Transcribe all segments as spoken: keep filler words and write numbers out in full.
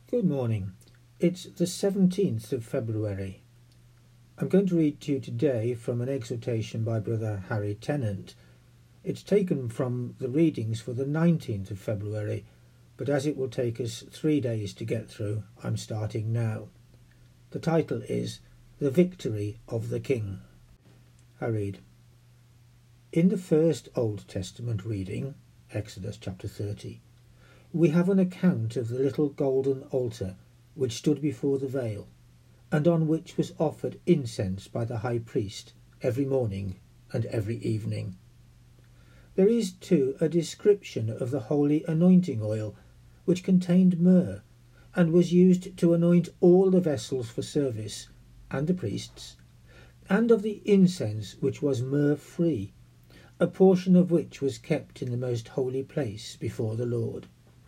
Good morning. It's the seventeenth of February. I'm going to read to you today from an exhortation by Brother Harry Tennant. It's taken from the readings for the nineteenth of February, but as it will take us three days to get through, I'm starting now. The title is The Victory of the King. I read. In the first Old Testament reading, Exodus chapter thirty, we have an account of the little golden altar which stood before the veil, and on which was offered incense by the high priest every morning and every evening. There is, too, a description of the holy anointing oil, which contained myrrh, and was used to anoint all the vessels for service, and the priests, and of the incense which was myrrh-free, a portion of which was kept in the most holy place before the Lord.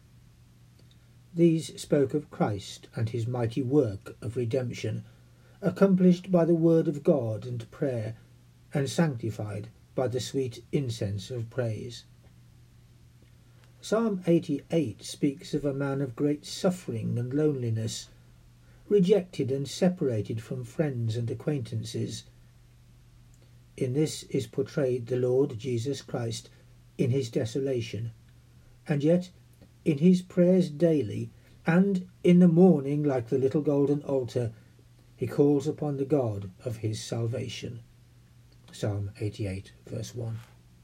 These spoke of Christ and his mighty work of redemption, accomplished by the word of God and prayer, and sanctified by the sweet incense of praise. Psalm eighty-eight speaks of a man of great suffering and loneliness, rejected and separated from friends and acquaintances. In this is portrayed the Lord Jesus Christ in his desolation, and yet in his prayers daily, and in the morning like the little golden altar, he calls upon the God of his salvation. Psalm eighty-eight, verse one.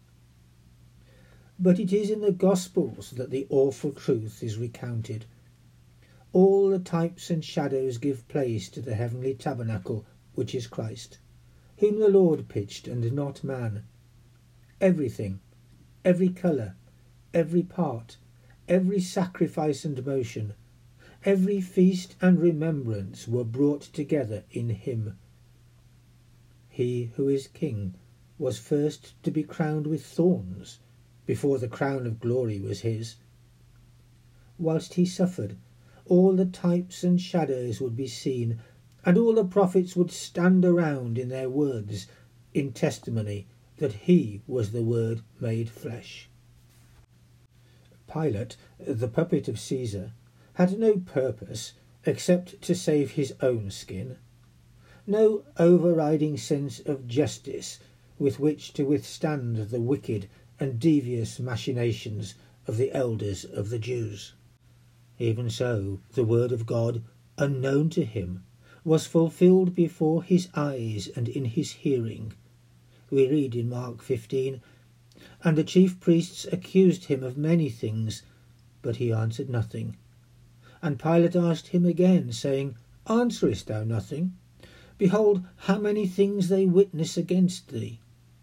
But it is in the Gospels that the awful truth is recounted. All the types and shadows give place to the heavenly tabernacle, which is Christ, whom the Lord pitched and not man. Everything, every colour, every part, every sacrifice and motion, every feast and remembrance were brought together in him. He who is king was first to be crowned with thorns, before the crown of glory was his. Whilst he suffered, all the types and shadows would be seen, and all the prophets would stand around in their words, in testimony that he was the Word made flesh. Pilate, the puppet of Caesar, had no purpose except to save his own skin, no overriding sense of justice with which to withstand the wicked and devious machinations of the elders of the Jews. Even so, the word of God, unknown to him, was fulfilled before his eyes and in his hearing. We read in Mark fifteen, and the chief priests accused him of many things, but he answered nothing. And Pilate asked him again, saying, Answerest thou nothing? Behold, how many things they witness against thee.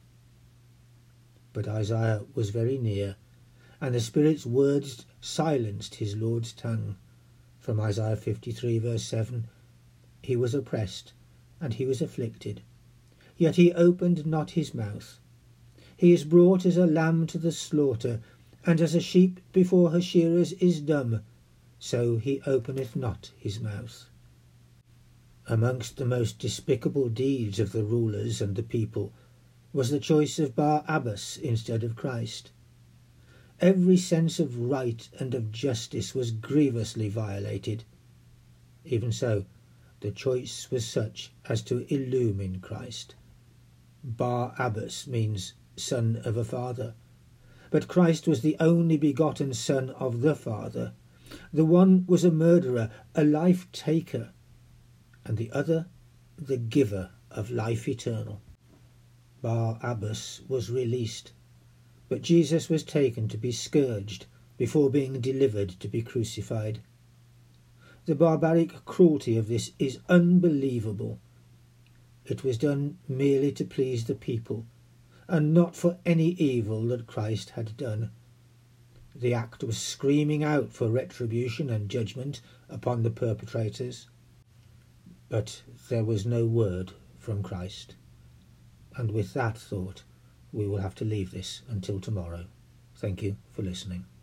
But Isaiah was very near, and the Spirit's words silenced his Lord's tongue. From Isaiah fifty-three, verse seven, He was oppressed, and he was afflicted, yet he opened not his mouth. He is brought as a lamb to the slaughter, and as a sheep before her shearers is dumb, so he openeth not his mouth. Amongst the most despicable deeds of the rulers and the people was the choice of Barabbas instead of Christ. Every sense of right and of justice was grievously violated. Even so, the choice was such as to illumine Christ. Barabbas means son of a father, but Christ was the only begotten Son of the Father. The one was a murderer, a life-taker, and the other the giver of life eternal. Barabbas was released, but Jesus was taken to be scourged before being delivered to be crucified. The barbaric cruelty of this is unbelievable. It was done merely to please the people, and not for any evil that Christ had done. The act was screaming out for retribution and judgment upon the perpetrators. But there was no word from Christ. And with that thought, we will have to leave this until tomorrow. Thank you for listening.